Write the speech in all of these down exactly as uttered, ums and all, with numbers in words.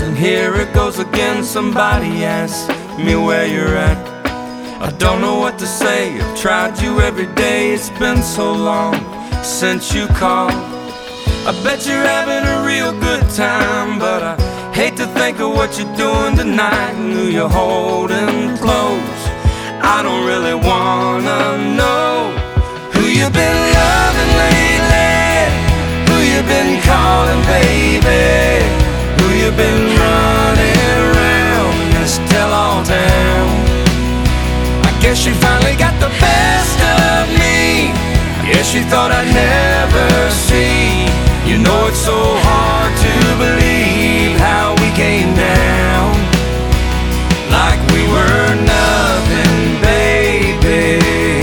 and here it goes again. Somebody asks me where you're at. I don't know what to say, I've tried you every day. It's been so long since you called. I bet you're having a real good time, but I hate to think of what you're doing tonight and who you're holding close. I don't really wanna know who you've been loving lately, who you've been calling baby, who you've been running around in this tell-all town. I guess you finally got the best of me. Yes, you thought I'd never see. You know it's so hard to believe how we came down, like we were nothing, baby.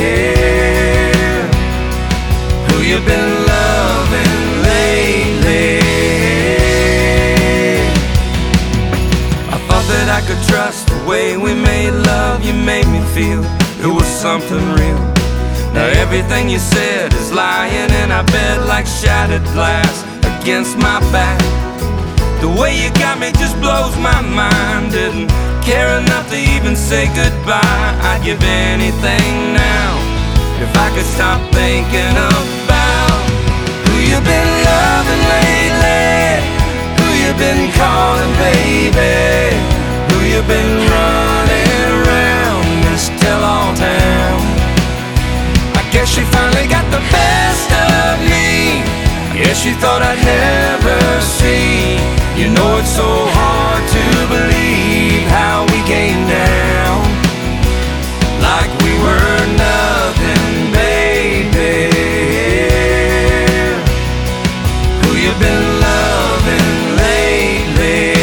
Who you been loving lately? I thought that I could trust the way we made love. You made me feel it was something real. Now everything you said is lying in our bed like shattered glass against my back. The way you got me just blows my mind. Didn't care enough to even say goodbye. I'd give anything now if I could stop thinking about who you've been loving lately, who you've been calling baby, who you've been running around this tell-all town. Guess you finally got the best of me. Yes, you thought I'd never see. You know it's so hard to believe how we came down, like we were nothing, baby. Who you been loving lately?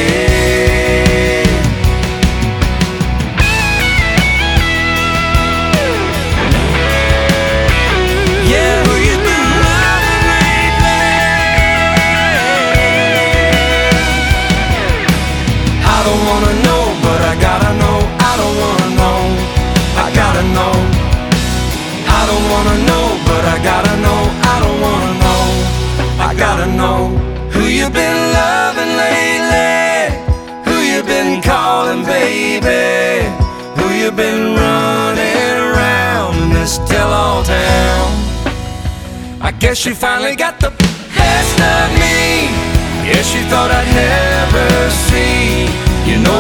Who you been loving lately, who you been calling baby, who you been running around in this tell-all town. I guess you finally got the best of me. Yes, you thought I'd never see. You know